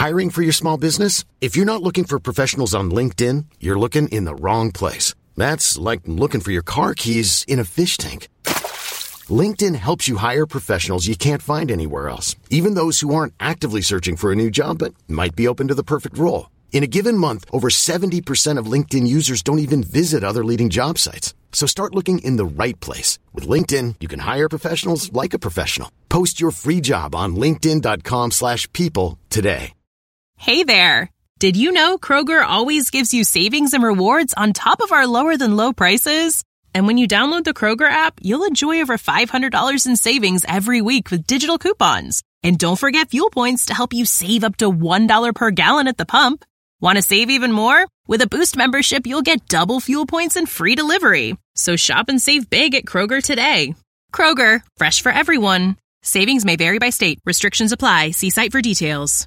Hiring for your small business? If you're not looking for professionals on LinkedIn, you're looking in the wrong place. That's like looking for your car keys in a fish tank. LinkedIn helps you hire professionals you can't find anywhere else, even those who aren't actively searching for a new job but might be open to the perfect role. In a given month, over 70% of LinkedIn users don't even visit other leading job sites. So start looking in the right place. With LinkedIn, you can hire professionals like a professional. Post your free job on linkedin.com/people today. Hey there! Did you know Kroger always gives you savings and rewards on top of our lower-than-low prices? And when you download the Kroger app, you'll enjoy over $500 in savings every week with digital coupons. And don't forget fuel points to help you save up to $1 per gallon at the pump. Want to save even more? With a Boost membership, you'll get double fuel points and free delivery. So shop and save big at Kroger today. Kroger, fresh for everyone. Savings may vary by state. Restrictions apply. See site for details.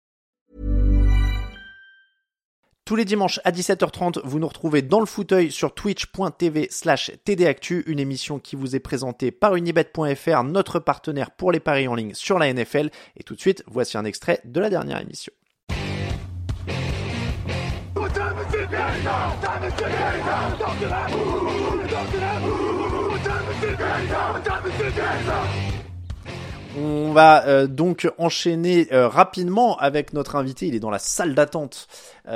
Tous les dimanches à 17h30, vous nous retrouvez dans le fauteuil sur twitch.tv/tdactu, une émission qui vous est présentée par unibet.fr, notre partenaire pour les paris en ligne sur la NFL. Et tout de suite, voici un extrait de la dernière émission. On va donc enchaîner rapidement avec notre invité. Il est dans la salle d'attente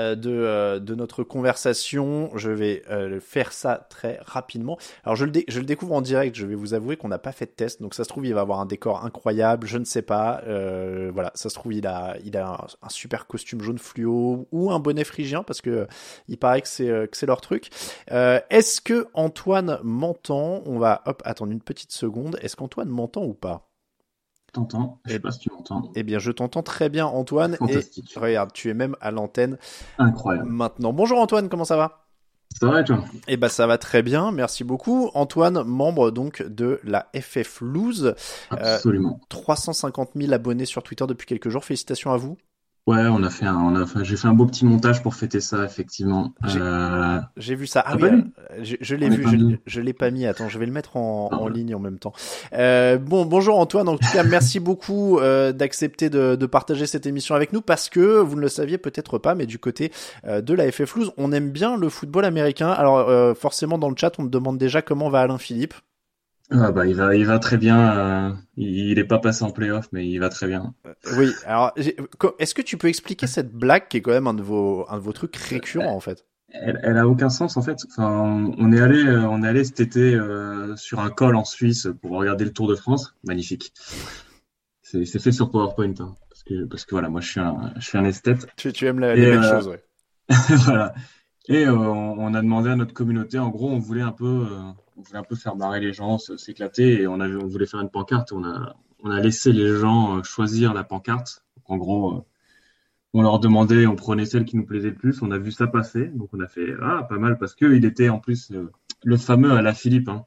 de notre conversation. Je vais faire ça très rapidement. Alors je le découvre en direct. Je vais vous avouer qu'on n'a pas fait de test. Donc ça se trouve il va avoir un décor incroyable. Je ne sais pas. Voilà, ça se trouve il a un super costume jaune fluo ou un bonnet phrygien parce que il paraît que c'est leur truc. Est-ce que Antoine m'entend? On va attendre une petite seconde. Est-ce qu'Antoine m'entend ou pas? T'entends. Je sais pas si tu m'entends. Eh bien, je t'entends très bien, Antoine. Fantastique. Et regarde, tu es même à l'antenne. Incroyable. Maintenant. Bonjour Antoine, comment ça va? Ça va et toi? Eh ben, ça va très bien, merci beaucoup. Antoine, membre donc de la FF Loose. Absolument. 350 000 abonnés sur Twitter depuis quelques jours. Félicitations à vous. Ouais, j'ai fait un beau petit montage pour fêter ça, effectivement. J'ai vu ça. Ah oui, je l'ai vu, je l'ai pas mis. Attends, je vais le mettre en ligne en même temps. Bonjour Antoine. En tout cas, merci beaucoup d'accepter de partager cette émission avec nous parce que vous ne le saviez peut-être pas, mais du côté de la FF Loose, on aime bien le football américain. Alors forcément, dans le chat, on me demande déjà comment va Alain Philippe. Ah bah il va très bien. Il est pas passé en play-off, mais il va très bien. Oui. Alors, est-ce que tu peux expliquer cette blague qui est quand même un de vos trucs récurrents en fait? Elle a aucun sens en fait. Enfin, on est allé cet été sur un col en Suisse pour regarder le Tour de France. Magnifique. C'est fait sur PowerPoint, hein, parce que voilà, moi je suis un esthète. Tu aimes les belles choses, ouais. Voilà. Et on a demandé à notre communauté, en gros, on voulait un peu faire marrer les gens, s'éclater, et on voulait faire une pancarte. On a laissé les gens choisir la pancarte. Donc, en gros, on leur demandait, on prenait celle qui nous plaisait le plus. On a vu ça passer, donc on a fait pas mal parce que il était en plus le fameux Alain Philippe. Hein.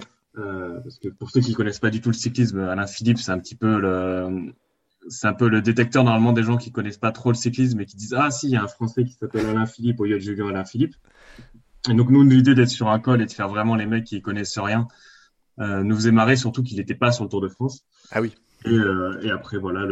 Parce que pour ceux qui connaissent pas du tout le cyclisme, Alain Philippe, c'est un peu le détecteur normalement des gens qui connaissent pas trop le cyclisme et qui disent si, il y a un Français qui s'appelle Alain Philippe au lieu de Julien Alain Philippe. Et donc nous, l'idée d'être sur un col et de faire vraiment les mecs qui connaissent rien nous faisait marrer, surtout qu'il n'était pas sur le Tour de France. Ah oui. Et après voilà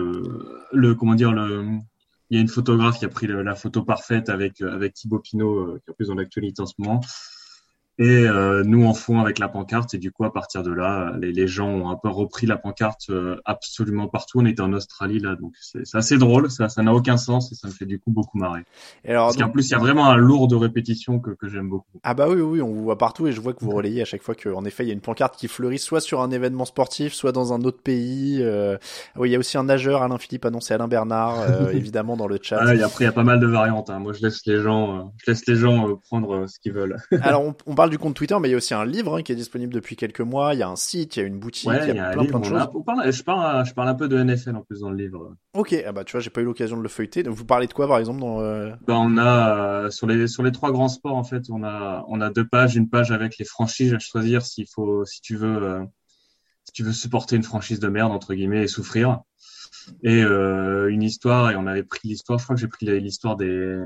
il y a une photographe qui a pris la photo parfaite avec Thibaut Pinot qui est en plus dans l'actualité en ce moment. Et nous en fond avec la pancarte, et du coup à partir de là les gens ont un peu repris la pancarte absolument partout. On était en Australie là, donc c'est assez drôle, ça n'a aucun sens et ça me fait du coup beaucoup marrer. Et alors, parce qu'en plus il y a vraiment un lourd de répétition que j'aime beaucoup. Ah bah oui, on vous voit partout et je vois que vous relayez à chaque fois qu'en effet il y a une pancarte qui fleurit soit sur un événement sportif, soit dans un autre pays. Oui, il y a aussi un nageur, Alain Philippe annoncé Alain Bernard, évidemment dans le chat. Et après il y a pas mal de variantes. Hein. Moi je laisse les gens prendre ce qu'ils veulent. Alors on parle du compte Twitter, mais il y a aussi un livre qui est disponible depuis quelques mois. Il y a un site, il y a une boutique, il y a plein de choses. Je parle un peu de NFL en plus dans le livre. Ok, tu vois, j'ai pas eu l'occasion de le feuilleter. Donc vous parlez de quoi par exemple dans on a sur les trois grands sports en fait, on a deux pages, une page avec les franchises à choisir si tu veux supporter une franchise de merde entre guillemets et souffrir. Et une histoire, et on avait pris l'histoire, je crois que j'ai pris l'histoire des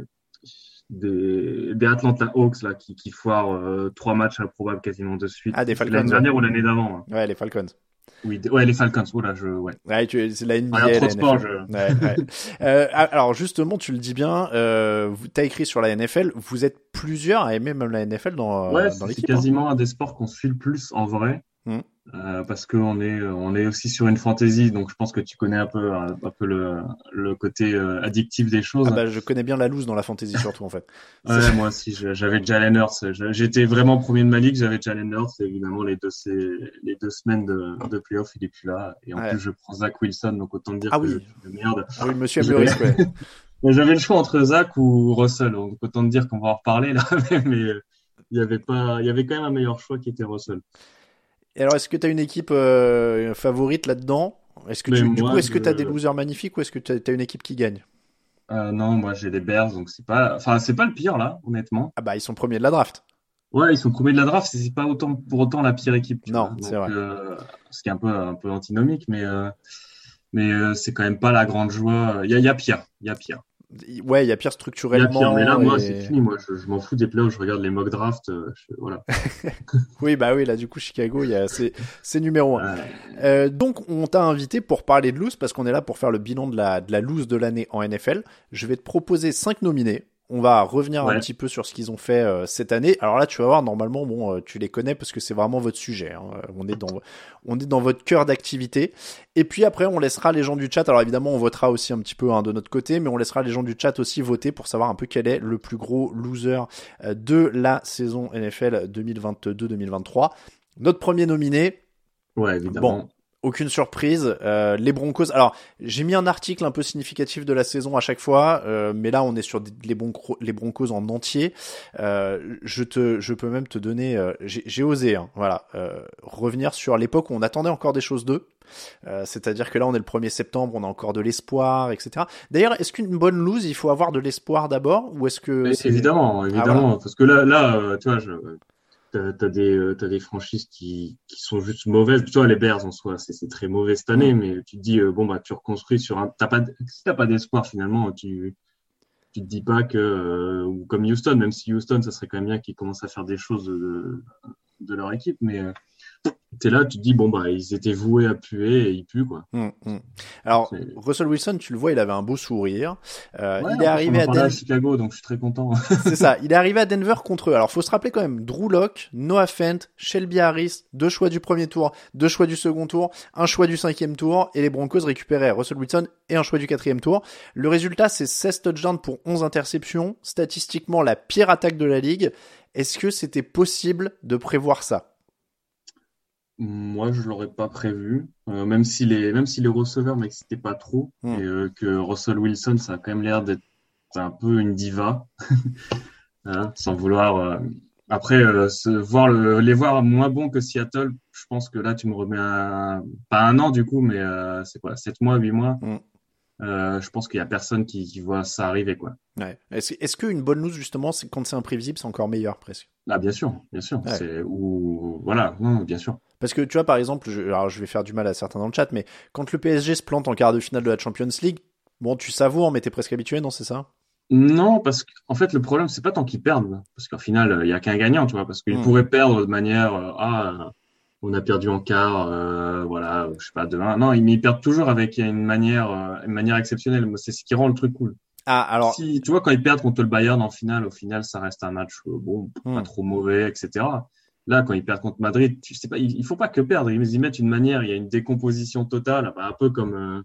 Atlanta Hawks là qui foirent 3 matchs improbables quasiment de suite. Ah, des Falcons. L'année dernière ou l'année d'avant. Ouais, les Falcons. Oui, les Falcons. Voilà, Ouais, c'est la NBA, Trop la de sport, NFL. Ouais. Alors justement, tu le dis bien, t'as écrit sur la NFL. Vous êtes plusieurs à aimer même la NFL dans c'est l'équipe. quasiment un des sports qu'on suit le plus en vrai. Hein. Parce que on est aussi sur une fantasy, donc je pense que tu connais un peu le côté addictif des choses. Ah bah je connais bien la loose dans la fantasy surtout en fait. Ouais, moi aussi j'avais Jalen Hurts. J'étais vraiment premier de ma ligue, j'avais Jalen Hurts. Et évidemment les deux semaines de playoff il est plus là. Et en plus je prends Zach Wilson, donc autant dire que je suis de merde. Ah oui, monsieur aime le risque. Ouais. J'avais le choix entre Zach ou Russell, donc autant dire qu'on va en reparler là. Mais il y avait quand même un meilleur choix qui était Russell. Et alors, est-ce que tu as une équipe favorite là-dedans? Est-ce que tu as des losers magnifiques ou est-ce que tu as une équipe qui gagne? Non, moi j'ai les Bears, donc c'est pas le pire là, honnêtement. Ah bah ils sont premiers de la draft. Ouais, ils sont premiers de la draft, c'est pas pour autant la pire équipe. Non, c'est vrai. Ce qui est un peu antinomique, mais c'est quand même pas la grande joie. Il y a pire. Ouais, il y a pire structurellement. Il y a pire, mais là, moi, c'est fini. Moi, je m'en fous des playoffs. Je regarde les mock drafts. Voilà. Oui, là, du coup, Chicago, c'est numéro 1. Donc, on t'a invité pour parler de loose parce qu'on est là pour faire le bilan de la loose de l'année en NFL. Je vais te proposer 5 nominés. On va revenir un petit peu sur ce qu'ils ont fait cette année. Alors là, tu vas voir, normalement, tu les connais parce que c'est vraiment votre sujet. Hein. On est dans votre cœur d'activité. Et puis après, on laissera les gens du chat. Alors évidemment, on votera aussi un petit peu de notre côté, mais on laissera les gens du chat aussi voter pour savoir un peu quel est le plus gros loser de la saison NFL 2022-2023. Notre premier nominé. Ouais, évidemment. Bon. Aucune surprise, les Broncos. Alors, j'ai mis un article un peu significatif de la saison à chaque fois, mais là, on est sur les Broncos en entier. Je peux même te donner, j'ai osé, hein, revenir sur l'époque où on attendait encore des choses d'eux. C'est-à-dire que là, on est le 1er septembre, on a encore de l'espoir, etc. D'ailleurs, est-ce qu'une bonne lose, il faut avoir de l'espoir d'abord, ou est-ce que évidemment, voilà. Parce que là, tu vois, t'as des franchises qui sont juste mauvaises. Tu vois, les Bears en soi, c'est très mauvais cette année, mais tu te dis tu reconstruis sur si t'as pas d'espoir finalement, tu te dis pas que ou comme Houston, même si Houston, ça serait quand même bien qu'ils commencent à faire des choses de leur équipe, mais t'es là, tu te dis ils étaient voués à puer et ils puent quoi. Alors Russell Wilson, tu le vois, il avait un beau sourire. Il est arrivé à Chicago, donc je suis très content. C'est ça, il est arrivé à Denver contre eux. Alors faut se rappeler quand même, Drew Lock, Noah Fant, Shelby Harris, 2 choix du premier tour, 2 choix du second tour, 1 choix du 5e tour, et les Broncos récupéraient Russell Wilson et 1 choix du 4e tour. Le résultat, c'est 16 touchdowns pour 11 interceptions, statistiquement la pire attaque de la ligue. Est-ce que c'était possible de prévoir ça? Moi, je l'aurais pas prévu, même si les receveurs m'excitaient pas trop, et que Russell Wilson, ça a quand même l'air d'être un peu une diva, hein, sans vouloir. Après, les voir moins bons que Seattle, je pense que là, tu me remets pas un an du coup, mais c'est quoi, 7 mois, 8 mois. Je pense qu'il y a personne qui voit ça arriver, quoi. Ouais. Est-ce qu'une bonne loose, justement, c'est quand c'est imprévisible, c'est encore meilleur, presque? Ah, bien sûr. Ouais. Non, bien sûr. Parce que, tu vois, par exemple, je vais faire du mal à certains dans le chat, mais quand le PSG se plante en quart de finale de la Champions League, bon, tu savoures, mais t'es presque habitué, non, c'est ça? Non, parce qu'en fait, le problème, c'est pas tant qu'ils perdent, parce qu'au final, il y a qu'un gagnant, tu vois, parce qu'ils pourraient perdre de manière, on a perdu en quart, je sais pas, de 1. Non, ils perdent toujours avec une manière exceptionnelle. C'est ce qui rend le truc cool. Ah, alors. Si, tu vois, quand ils perdent contre le Bayern en finale, au final, ça reste un match, pas trop mauvais, etc. Là, quand ils perdent contre Madrid, tu sais pas, il faut pas que perdre. Ils y mettent une manière, il y a une décomposition totale, un peu comme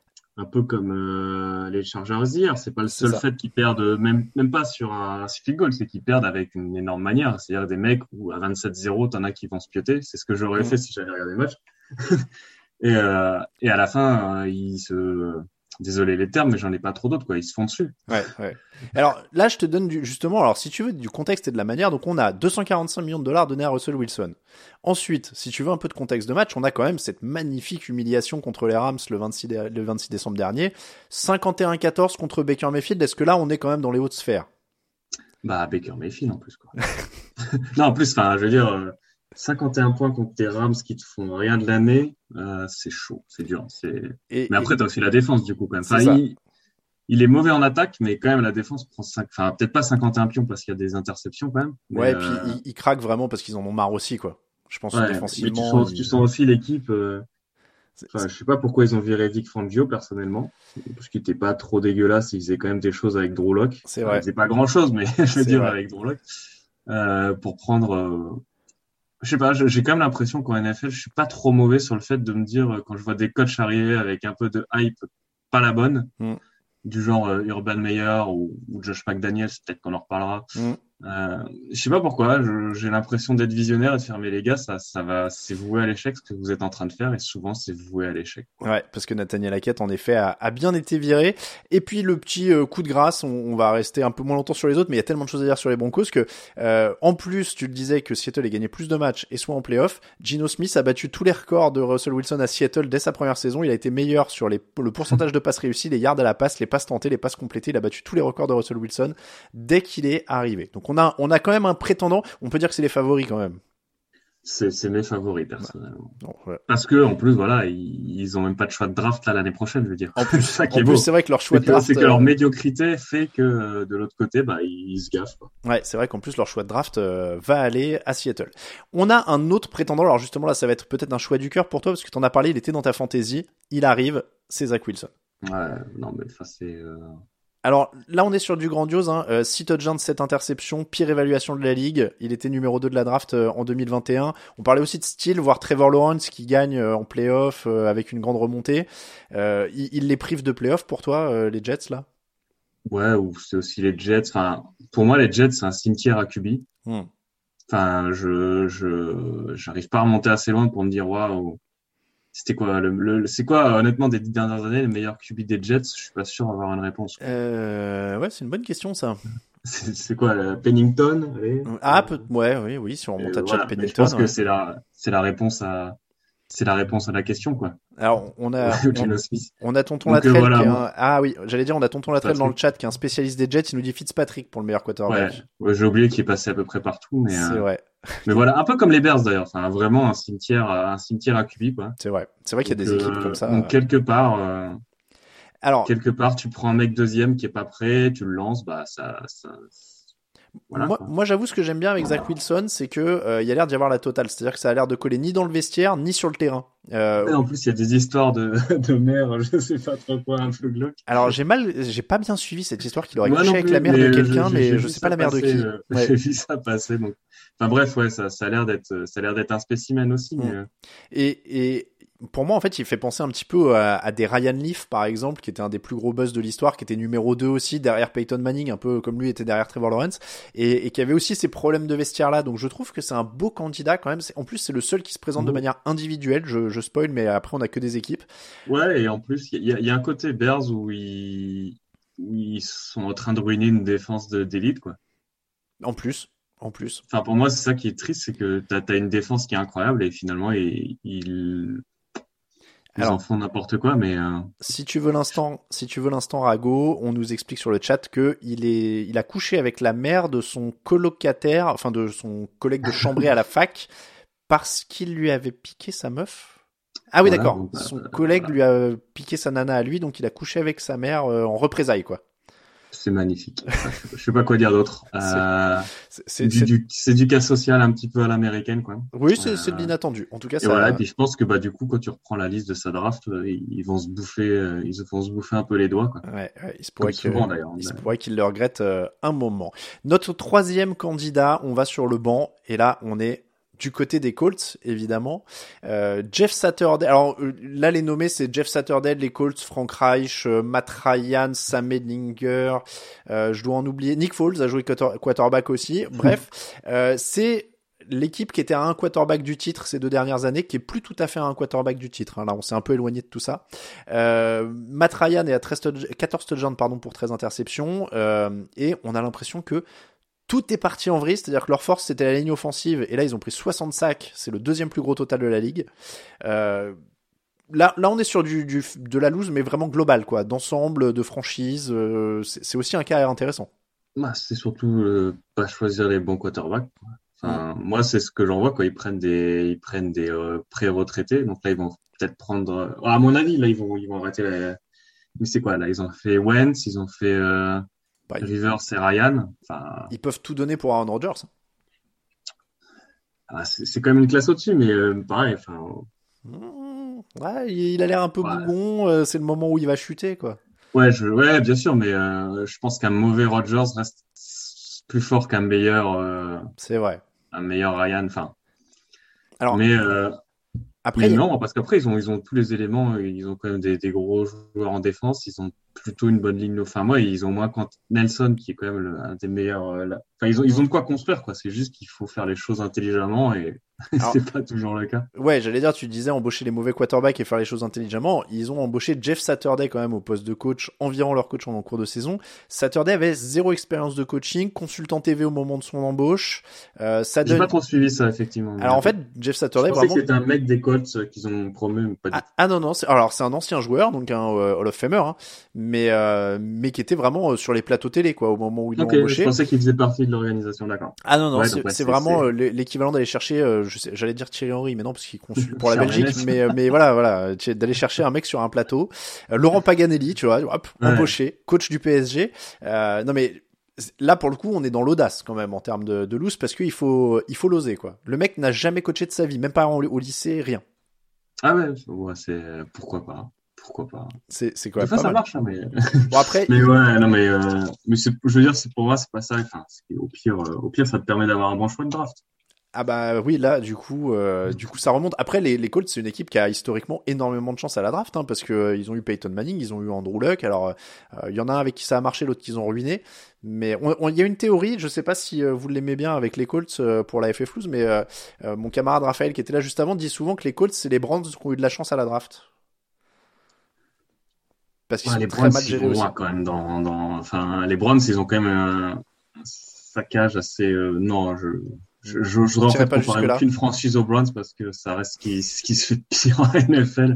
les Chargers hier. C'est pas le seul fait qu'ils perdent, même pas sur un field goal, c'est qu'ils perdent avec une énorme manière. C'est-à-dire des mecs où à 27-0, t'en as qui vont se pioter. C'est ce que j'aurais fait si j'avais regardé le match. et à la fin, désolé les termes, mais j'en ai pas trop d'autres, quoi. Ils se font dessus. Ouais. Alors là, je te donne justement, alors si tu veux du contexte et de la manière, donc on a 245 millions de dollars donnés à Russell Wilson. Ensuite, si tu veux un peu de contexte de match, on a quand même cette magnifique humiliation contre les Rams le 26 décembre dernier, 51-14 contre Baker Mayfield. Est-ce que là, on est quand même dans les hautes sphères? Baker Mayfield en plus, quoi. Non, en plus, je veux dire, 51 points contre tes Rams qui te font rien de l'année, c'est chaud, c'est dur. Mais après, t'as aussi la défense, du coup, quand même. Il est mauvais en attaque, mais quand même, la défense prend peut-être pas 51 pions parce qu'il y a des interceptions, quand même. Ouais, et puis il craque vraiment parce qu'ils en ont marre aussi, quoi. Je pense Ouais, mais défensivement. tu sens aussi l'équipe. C'est- Je sais pas pourquoi ils ont viré Vic Fangio personnellement, parce qu'il était pas trop dégueulasse. Il faisait quand même des choses avec Drew Lock. c'est Enfin, il vrai. faisait pas grand-chose, mais je veux C'est dire vrai. avec Drew Lock, pour prendre. Je sais pas. J'ai quand même l'impression qu'en NFL, je suis pas trop mauvais sur le fait de me dire quand je vois des coachs arriver avec un peu de hype, pas la bonne, Mm, du genre Urban Meyer ou Josh McDaniels, peut-être qu'on en reparlera. mm. Je sais pas pourquoi, j'ai l'impression d'être visionnaire et de faire, mais les gars, ça va, c'est voué à l'échec ce que vous êtes en train de faire et souvent c'est voué à l'échec, quoi. Ouais, parce que Nathaniel Hackett, en effet, a bien été viré. Et puis, le petit coup de grâce, on va rester un peu moins longtemps sur les autres, mais il y a tellement de choses à dire sur les Broncos que, en plus, tu le disais que Seattle ait gagné plus de matchs et soit en playoff, Geno Smith a battu tous les records de Russell Wilson à Seattle dès sa première saison. Il a été meilleur sur le pourcentage de passes réussies, les yards à la passe, les passes tentées, les passes complétées. Il a battu tous les records de Russell Wilson dès qu'il est arrivé. Donc, on a quand même un prétendant. On peut dire que c'est les favoris quand même. C'est mes favoris, personnellement. Non, ouais. Parce que, en plus, voilà, ils ont même pas de choix de draft là l'année prochaine, je veux dire. En plus, C'est ça qui en est plus, beau. c'est vrai que leur choix de C'est draft, que leur médiocrité fait que de l'autre côté, bah, ils se gaffent, quoi. ouais, c'est vrai qu'en plus leur choix de draft va aller à Seattle. On a un autre prétendant, alors justement là ça va être peut-être un choix du cœur pour toi parce que t'en as parlé, il était dans ta fantasy, il arrive, c'est Zach Wilson. Ouais, non, mais ça, c'est, Alors là on est sur du grandiose, hein. 6 touchdowns, 7 interceptions, pire évaluation de la ligue, il était numéro 2 de la draft en 2021. On parlait aussi de style, voir Trevor Lawrence qui gagne en playoff avec une grande remontée. Il les prive de playoff pour toi, les Jets là? ouais, ou c'est aussi les Jets. Enfin, pour moi, les Jets, c'est un cimetière à QB. Hmm. Enfin, j'arrive pas à remonter assez loin pour me dire, waouh, c'était quoi, c'est quoi, honnêtement, des 10 dernières années, le meilleur QB des Jets? Je suis pas sûr d'avoir une réponse. Ouais, c'est une bonne question ça. C'est quoi, Pennington? Allez. Ah, oui, si on remonte à Chad Voilà. Mais je Pennington. pense que Ouais. c'est la réponse à la question, quoi. Alors, Geno Smith. on a Tonton Donc, Latrell voilà, qui est moi, Ah oui, j'allais dire, on a Tonton Latrell dans le Patrick. chat qui est un spécialiste des Jets. Il nous dit Fitzpatrick pour le meilleur Ouais, quarterback. ouais, j'ai oublié qu'il est passé à peu près partout, C'est vrai, mais voilà, un peu comme les Bears d'ailleurs. Enfin, vraiment un cimetière à QB, quoi. c'est vrai. C'est vrai qu'il y a Donc, des équipes comme ça. donc Alors, quelque part, tu prends un mec deuxième qui est pas prêt, tu le lances, bah voilà, quoi. moi j'avoue, ce que j'aime bien avec Zach Wilson, c'est que il y a l'air d'y avoir la totale. C'est-à-dire que ça a l'air de coller ni dans le vestiaire, ni sur le terrain. Et en plus, il y a des histoires de mère, je sais pas trop quoi, un peu glauque. Alors, j'ai pas bien suivi cette histoire qu'il aurait Moi couché non avec plus, la mère de mais quelqu'un, j'ai mais je vu sais pas ça la mère de passer, qui. Ouais. j'ai vu ça passer, donc. Enfin bref, ouais, ça a l'air d'être un spécimen aussi, mais Et pour moi, en fait, il fait penser un petit peu à des Ryan Leaf, par exemple, qui était un des plus gros buzz de l'histoire, qui était numéro 2 aussi, derrière Peyton Manning, un peu comme lui était derrière Trevor Lawrence, et qui avait aussi ces problèmes de vestiaire-là. Donc je trouve que c'est un beau candidat quand même. En plus, c'est le seul qui se présente de manière individuelle. Je spoil, mais après, on a que des équipes. ouais, et en plus, il y a un côté Bears où ils sont en train de ruiner une défense d'élite, quoi. En plus. Enfin, pour moi, c'est ça qui est triste, c'est que t'as une défense qui est incroyable et finalement, ils en Alors, font n'importe quoi, mais si tu veux l'instant Rago, on nous explique sur le chat que il a couché avec la mère de son colocataire, enfin de son collègue de chambrée à la fac, parce qu'il lui avait piqué sa meuf. Ah oui, voilà, d'accord. bon, Son collègue lui a piqué sa nana à lui, donc il a couché avec sa mère en représailles, quoi. c'est magnifique. Enfin, je sais pas quoi dire d'autre. C'est du cas social un petit peu à l'américaine, quoi. Oui, c'est de l'inattendu. En tout cas, Et voilà, et puis je pense que bah du coup, quand tu reprends la liste de sa draft, ils vont se bouffer un peu les doigts, quoi. Ouais, il se Comme pourrait souvent d'ailleurs. il se pourrait qu'il le regrette un moment. Notre troisième candidat, on va sur le banc, et là, on est du côté des Colts, évidemment. Jeff Saturday. Alors là, les nommés, c'est Jeff Saturday, les Colts, Frank Reich, Matt Ryan, Sam Edlinger. Je dois en oublier. Nick Foles a joué quarterback aussi. Bref, c'est l'équipe qui était à un quarterback du titre ces 2 dernières années, qui est plus tout à fait à un quarterback du titre. Hein. Là, on s'est un peu éloigné de tout ça. Matt Ryan est à 14 touchdowns, pour 13 interceptions. Et on a l'impression que tout est parti en vrille, c'est-à-dire que leur force c'était la ligne offensive, et là ils ont pris 60 sacs, c'est le deuxième plus gros total de la ligue. Là on est sur de la loose, mais vraiment global, quoi, d'ensemble, de franchise. C'est aussi un cas intéressant. Bah, c'est surtout pas choisir les bons quarterbacks, quoi. Enfin, moi, c'est ce que j'en vois quand ils prennent des pré-retraités. Donc là, ils vont peut-être prendre. À mon avis, là, ils vont arrêter la. Mais c'est quoi là? Ils ont fait Wentz, ils ont fait Bah, Rivers et Ryan. Enfin, ils peuvent tout donner pour Aaron Rodgers. c'est quand même une classe au-dessus, mais pareil, enfin. Ouais, il a l'air un peu Ouais. bougon. C'est le moment où il va chuter, quoi. Ouais, bien sûr, mais je pense qu'un mauvais Rodgers reste plus fort C'est vrai. un meilleur Ryan. Enfin, Alors, mais après, non, parce qu'après ils ont tous les éléments. Ils ont quand même des gros joueurs en défense. Ils ont plutôt une bonne ligne. Enfin, moi, ils ont moins quand Nelson qui est quand même un des meilleurs. Enfin, ils ont de quoi construire, quoi. C'est juste qu'il faut faire les choses intelligemment et alors, c'est pas toujours le cas. ouais, j'allais dire, tu disais embaucher les mauvais quarterbacks et faire les choses intelligemment. Ils ont embauché Jeff Saturday quand même au poste de coach, environ leur coach en cours de saison. Saturday avait zéro expérience de coaching, consultant TV au moment de son embauche. Ça J'ai donne. pas trop suivi ça effectivement. Alors en fait, Jeff Je Saturday pensais vraiment. que c'était un mec des Colts qu'ils ont promu, mais pas du tout. Non non, alors c'est un ancien joueur, donc un Hall of Famer, hein, mais qui était vraiment sur les plateaux télé quoi au moment où ils l'ont Ok, je embauché. pensais qu'il faisait partie de l'organisation, d'accord. Ah non non, Ouais, c'est donc ouais, c'est vraiment l'équivalent d'aller chercher, j'allais dire Thierry Henry, mais non parce qu'il consulte pour la Charles Belgique, Hennef. mais voilà, d'aller chercher un mec sur un plateau, Laurent Paganelli, tu vois, hop, Ouais. embauché, coach du PSG. Non mais là pour le coup, on est dans l'audace quand même en termes de loose parce qu'il faut l'oser quoi. Le mec n'a jamais coaché de sa vie, même pas au lycée, rien. Ah ouais, c'est pourquoi pas, pourquoi pas. C'est quand Des même fois pas ça mal. marche, hein, mais Bon après, mais ouais, non mais je veux dire, c'est pour moi c'est pas ça. Enfin, au pire ça te permet d'avoir un bon choix de draft. ah bah oui, là, du coup ça remonte. Après, les Colts, c'est une équipe qui a historiquement énormément de chance à la draft, hein, parce que ils ont eu Peyton Manning, ils ont eu Andrew Luck. Alors, il y en a un avec qui ça a marché, l'autre qu'ils ont ruiné. Mais il y a une théorie, je sais pas si vous l'aimez bien avec les Colts pour la FF Loose, mais mon camarade Raphaël qui était là juste avant dit souvent que les Colts, c'est les Browns qui ont eu de la chance à la draft. Parce qu'ils Ouais, sont les très Browns mal ils gérés vont aussi. loin quand même enfin les Browns ils ont quand même un saccage assez non je voudrais en T'irais fait pas comparer jusque-là. aucune franchise aux Browns parce que ça reste ce qui se fait de pire en NFL.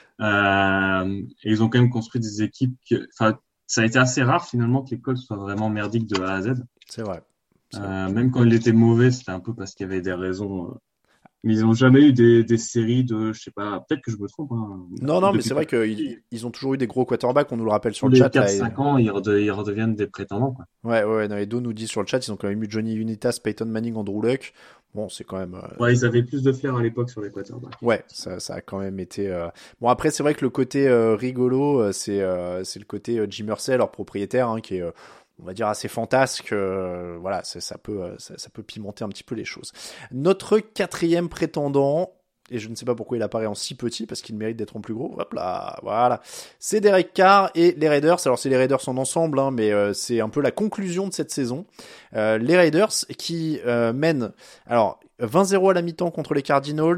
Et ils ont quand même construit des équipes enfin, ça a été assez rare finalement que les Colts soient vraiment merdiques de A à Z. C'est vrai. C'est vrai. Même quand ils étaient mauvais, c'était un peu parce qu'il y avait des raisons. Mais ils n'ont jamais eu des séries de, je sais pas, peut-être que je me trompe. Hein, Non, mais depuis c'est vrai qu'ils ont toujours eu des gros quarterbacks, on nous le rappelle sur tous le les chat là. 4-5 ans, ils redeviennent des prétendants, quoi. Ouais, non, Edo nous dit sur le chat, ils ont quand même eu Johnny Unitas, Peyton Manning, Andrew Luck. Bon, c'est quand même. Ouais, ils avaient plus de flair à l'époque sur les quarterbacks. Ouais, ça a quand même été. Bon, après, c'est vrai que le côté rigolo, c'est le côté Jim Irsay, leur propriétaire, hein, qui est, on va dire, assez fantasque. Voilà, ça peut pimenter un petit peu les choses. Notre quatrième prétendant. Et je ne sais pas pourquoi il apparaît en si petit, parce qu'il mérite d'être en plus gros. Hop là, voilà. C'est Derek Carr et les Raiders. Alors c'est les Raiders en ensemble, hein, mais c'est un peu la conclusion de cette saison. Les Raiders qui mènent alors 20-0 à la mi-temps contre les Cardinals.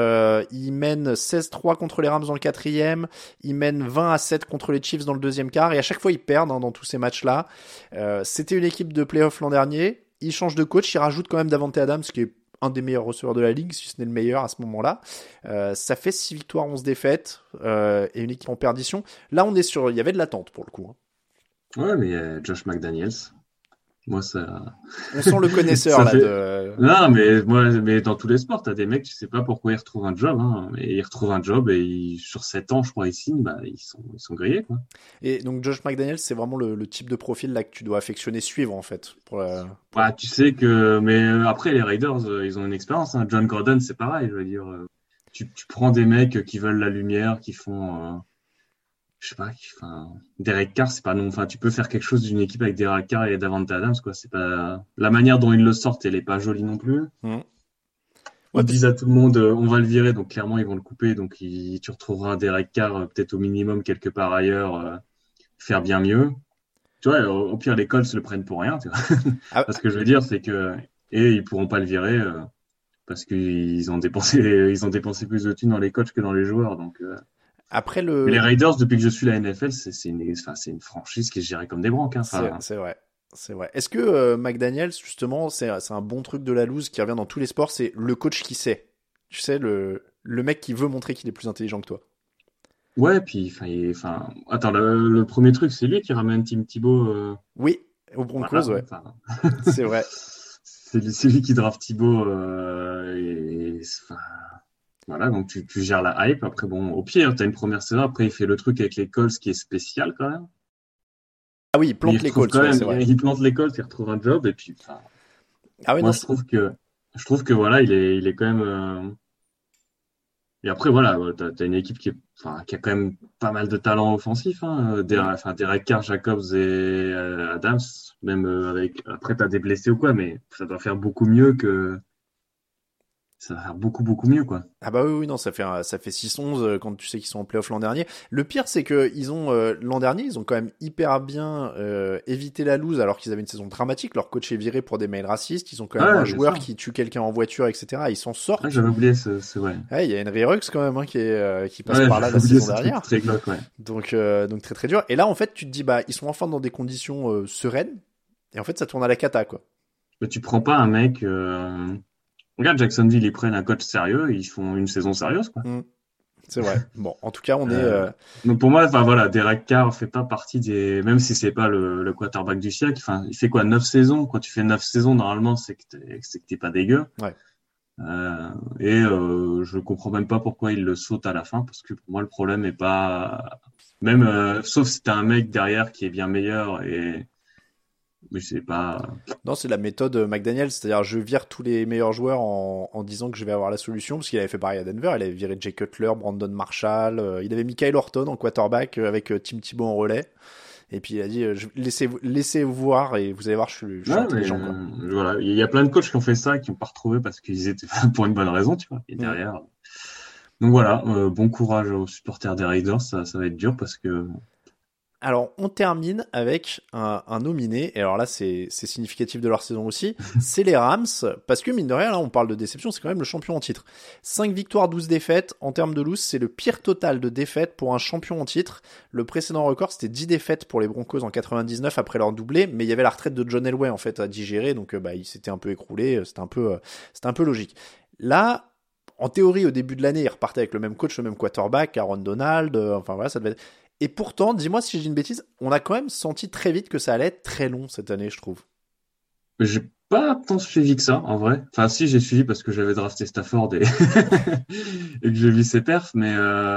Ils mènent 16-3 contre les Rams dans le quatrième. Ils mènent 20-7 contre les Chiefs dans le deuxième quart. Et à chaque fois, ils perdent dans tous ces matchs-là. C'était une équipe de playoff l'an dernier. Ils changent de coach. Ils rajoutent quand même Davante Adams, qui est un des meilleurs receveurs de la ligue, si ce n'est le meilleur à ce moment-là. Ça fait 6 victoires, 11 défaites, et une équipe en perdition. Là, il y avait de l'attente pour le coup. Hein. Ouais, mais Josh McDaniels, moi ça. On sent le connaisseur Ça là fait- de. Non, mais dans tous les sports, t'as des mecs, tu sais pas pourquoi ils retrouvent un job, hein. Et ils retrouvent un job et sur 7 ans, je crois, ils signent, bah, ils sont grillés, quoi. Et donc Josh McDaniels, c'est vraiment le type de profil là que tu dois affectionner, suivre en fait. Bah, tu sais que, mais après, les Raiders, ils ont une expérience, hein. John Gordon, c'est pareil, je veux dire, tu prends des mecs qui veulent la lumière, qui font, je sais pas, enfin, Derek Carr, c'est pas non, enfin, tu peux faire quelque chose d'une équipe avec Derek Carr et Davante Adams, quoi. C'est pas, la manière dont ils le sortent, elle est pas jolie non plus. Ouais, Ils disent à tout le monde, on va le virer, donc clairement, ils vont le couper, donc tu retrouveras un Derek Carr, peut-être au minimum quelque part ailleurs, faire bien mieux. Tu vois, au pire, les Colts le prennent pour rien, tu vois. Ah, Ce que je veux dire, c'est que, et ils pourront pas le virer, parce qu'ils ont dépensé plus de thunes dans les coachs que dans les joueurs, donc, après Mais les Raiders, depuis que je suis la NFL, c'est une franchise qui est gérée comme des branques, hein. Enfin, c'est vrai. C'est vrai. Est-ce que McDaniels, justement, c'est un bon truc de la loose qui revient dans tous les sports, c'est le coach qui sait. Tu sais, le mec qui veut montrer qu'il est plus intelligent que toi. ouais, puis, attends, le premier truc, c'est lui qui ramène Tim Thibault, Oui, au Broncos, voilà, ouais. enfin, C'est vrai. c'est lui qui draft Thibault, enfin, voilà, donc tu gères la hype. Après, bon, au pire, t'as une première saison, après, il fait le truc avec les Colts qui est spécial quand même. Ah oui, il Mais plante les Colts, ouais, c'est vrai. il plante les Colts, il retrouve un job, et puis, enfin, Ah ouais, moi, non, je trouve que je trouve que voilà, il est quand même. Et après, voilà, t'as une équipe qui a quand même pas mal de talent offensif. Hein. Derek Carr, Jacobs et Adams, même avec. Après, t'as des blessés ou quoi, mais ça doit faire beaucoup mieux que. Ça va faire beaucoup, beaucoup mieux, quoi. Ah bah oui, non, ça fait 6-11 quand tu sais qu'ils sont en playoff l'an dernier. Le pire, c'est que l'an dernier, ils ont quand même hyper bien évité la loose alors qu'ils avaient une saison dramatique. Leur coach est viré pour des mails racistes. Ils ont quand même Ouais, un bien joueur sûr. qui tue quelqu'un en voiture, etc. Ils s'en Ah, sortent. j'avais oublié ouais. Ouais, il y a Henry Ruggs quand même qui passe Ouais, par là j'avais la oublié saison ce truc dernière. très glauque, ouais. Donc très très dur. Et là, en fait, tu te dis, bah, ils sont enfin dans des conditions sereines. Et en fait, ça tourne à la cata, quoi. Mais tu prends pas un mec. Regarde, Jacksonville, ils prennent un coach sérieux, ils font une saison sérieuse, quoi. Mm, c'est vrai. Bon, en tout cas, on est. Donc pour moi, enfin voilà, Derek Carr fait pas partie des, même si c'est pas le quarterback du siècle. Enfin, il fait quoi, 9 saisons? Quand tu fais 9 saisons, normalement, c'est que t'es pas dégueu. Ouais. Je comprends même pas pourquoi il le saute à la fin, parce que pour moi, le problème est pas, même, sauf si t'as un mec derrière qui est bien meilleur mais c'est pas. Non, c'est la méthode McDaniel, c'est-à-dire je vire tous les meilleurs joueurs en disant que je vais avoir la solution, parce qu'il avait fait pareil à Denver, il avait viré Jay Cutler, Brandon Marshall, il avait mis Kyle Orton en quarterback avec Tim Tebow en relais, et puis il a dit laissez voir et vous allez voir, je suis Ouais, mais intelligent, quoi. voilà, il y a plein de coachs qui ont fait ça, qui n'ont pas retrouvé parce qu'ils étaient pour une bonne raison, tu vois. Et Mm. derrière. Donc voilà, bon courage aux supporters des Raiders, ça va être dur parce que. Alors, on termine avec un nominé, et alors là, c'est significatif de leur saison aussi, c'est les Rams, parce que mine de rien, là, on parle de déception, c'est quand même le champion en titre. 5 victoires, 12 défaites, en termes de loose, c'est le pire total de défaites pour un champion en titre. Le précédent record, c'était 10 défaites pour les Broncos en 99 après leur doublé, mais il y avait la retraite de John Elway, en fait, à digérer, donc bah, il s'était un peu écroulé, c'était un peu logique. Là, en théorie, au début de l'année, ils repartaient avec le même coach, le même quarterback, Aaron Donald, enfin voilà, ça devait être... Et pourtant, dis-moi si j'ai une bêtise, on a quand même senti très vite que ça allait être très long cette année, je trouve. J'ai pas tant suivi que ça, en vrai. Enfin, si, j'ai suivi parce que j'avais drafté Stafford et, et que j'ai vu ses perfs, mais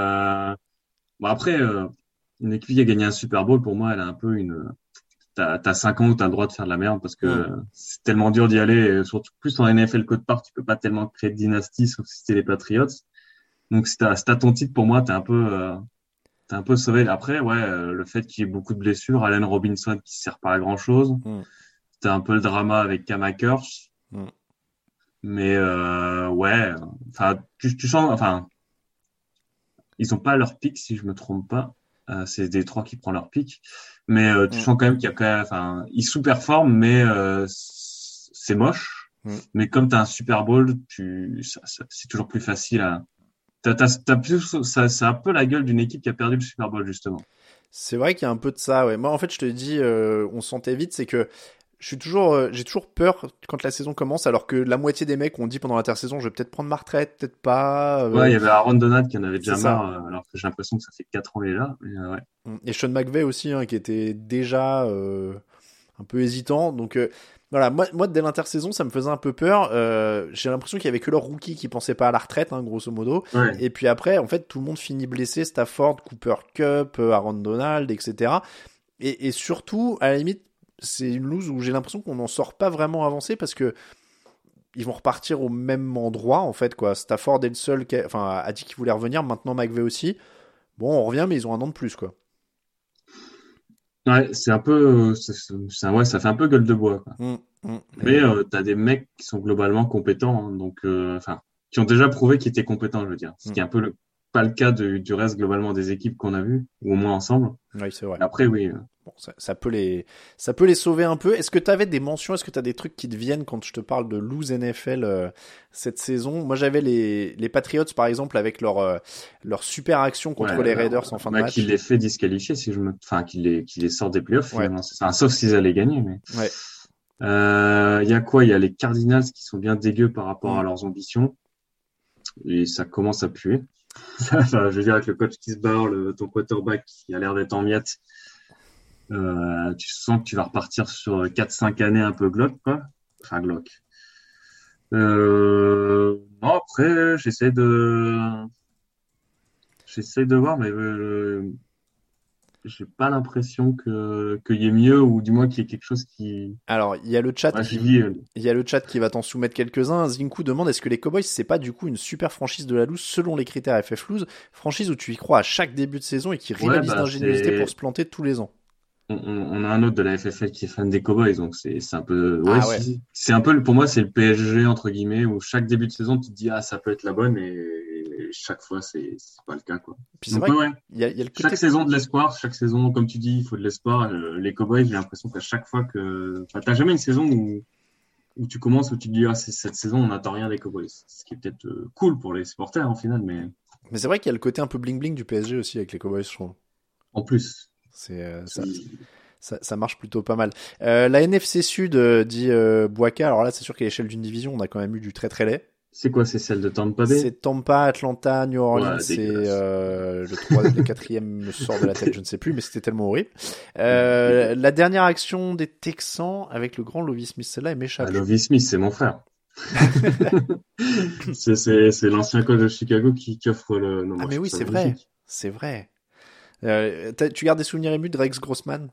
bon, après, une équipe qui a gagné un Super Bowl, pour moi, elle a un peu une. T'as 5 ans où t'as le droit de faire de la merde parce que Mm. c'est tellement dur d'y aller, et surtout plus en NFL code part, tu peux pas tellement créer de dynastie, sauf si c'était les Patriots. Donc, si t'as ton titre, pour moi, t'es un peu sauvé. Après, ouais, le fait qu'il y ait beaucoup de blessures, Allen Robinson qui sert pas à grand chose. Mm. C'était un peu le drama avec Cam Akers. Mm. Mais ouais, enfin, tu sens, enfin, ils ont pas leur pic si je me trompe pas. C'est Détroit qui prend leur pic, mais tu Mm. sens quand même qu'il y a quand même, enfin, ils sous-performent, mais c'est moche. Mm. Mais comme t'as un Super Bowl, c'est toujours plus facile à. T'as plus, c'est un peu la gueule d'une équipe qui a perdu le Super Bowl justement. C'est vrai qu'il y a un peu de ça, ouais. Moi, en fait, je te dis, on sentait vite, c'est que j'ai toujours peur quand la saison commence, alors que la moitié des mecs ont dit pendant l'intersaison, je vais peut-être prendre ma retraite, peut-être pas. Ouais, il y avait Aaron Donald qui en avait C'est déjà ça. marre, alors que j'ai l'impression que ça fait 4 ans il est là. Mais, ouais. Et Sean McVay aussi, hein, qui était déjà un peu hésitant. Donc voilà, moi dès l'intersaison, ça me faisait un peu peur. J'ai l'impression qu'il y avait que leur rookie qui pensait pas à la retraite, hein, grosso modo. Ouais. Et puis après, en fait, tout le monde finit blessé. Stafford, Cooper Kupp, Aaron Donald, etc. Et surtout, à la limite, c'est une loose où j'ai l'impression qu'on n'en sort pas vraiment avancé parce que ils vont repartir au même endroit, en fait, quoi. Stafford est le seul a dit qu'il voulait revenir. Maintenant, McVay aussi. Bon, on revient, mais ils ont un an de plus, quoi. Ouais, c'est un peu, ouais, ça fait un peu gueule de bois, quoi. Mm, mm. Mais t'as des mecs qui sont globalement compétents, hein, donc enfin, qui ont déjà prouvé qu'ils étaient compétents, je veux dire. Ce qui est un peu pas le cas du reste globalement des équipes qu'on a vues, ou au moins ensemble. Oui, c'est vrai. Et après, oui. Bon, ça peut les sauver un peu. Est-ce que tu avais des mentions? Est-ce que tu as des trucs qui te viennent quand je te parle de lose NFL cette saison? Moi, j'avais les Patriots, par exemple, avec leur super action contre Ouais, les Raiders en fin de match. qu'il les fait disqualifier, enfin, qu'il les sort des playoffs, Ouais. finalement. C'est ça. Sauf s'ils allaient gagner, mais. Ouais. Il y a quoi? Il y a les Cardinals qui sont bien dégueux par rapport à leurs ambitions. Et ça commence à puer. Enfin, je veux dire, avec le coach qui se barre, ton quarterback qui a l'air d'être en miettes, tu sens que tu vas repartir sur 4-5 années un peu glauques, quoi. Enfin, glauques. Non, après, j'essaie de voir, mais j'ai pas l'impression qu'il y ait mieux, ou du moins qu'il y ait quelque chose qui. Alors, il y a le chat Ouais, il y a le chat qui va t'en soumettre quelques-uns. Zinku demande est-ce que les Cowboys c'est pas du coup une super franchise de la loose selon les critères FF Loose, franchise où tu y crois à chaque début de saison et qui rivalise d'ingéniosité pour se planter tous les ans. On a un autre de la FFL qui est fan des Cowboys, donc c'est un peu. Ouais, Ah ouais. c'est un peu, pour moi, c'est le PSG, entre guillemets, où chaque début de saison, tu te dis, ah, ça peut être la bonne, et chaque fois, c'est pas le cas, quoi. Puis c'est Donc, vrai ouais. qu'il y a le côté... Chaque saison de l'espoir, chaque saison, comme tu dis, il faut de l'espoir. Les Cowboys, j'ai l'impression qu'à chaque fois que. Enfin, t'as jamais une saison où tu commences, où tu te dis, ah, cette saison, on n'attend rien des Cowboys. Ce qui est peut-être cool pour les supporters, en final, mais. Mais c'est vrai qu'il y a le côté un peu bling-bling du PSG aussi avec les Cowboys, je trouve. En plus. Ça marche plutôt pas mal. La NFC Sud, dit Boaka, alors là, c'est sûr qu'à l'échelle d'une division, on a quand même eu du très très laid. C'est quoi, c'est celle de Tampa Bay? C'est Tampa, Atlanta, New Orleans, Ouais, c'est dégueulasse. le quatrième me sort de la tête, je ne sais plus, mais c'était tellement horrible. La dernière action des Texans avec le grand Lovie Smith, celle-là, elle m'échappe. Ah, Lovie Smith, c'est mon frère. c'est l'ancien coach de Chicago qui offre le. Non, Ah moi, mais je oui, trouve ça c'est vrai, magnifique. c'est vrai. Tu gardes des souvenirs émus de Rex Grossman?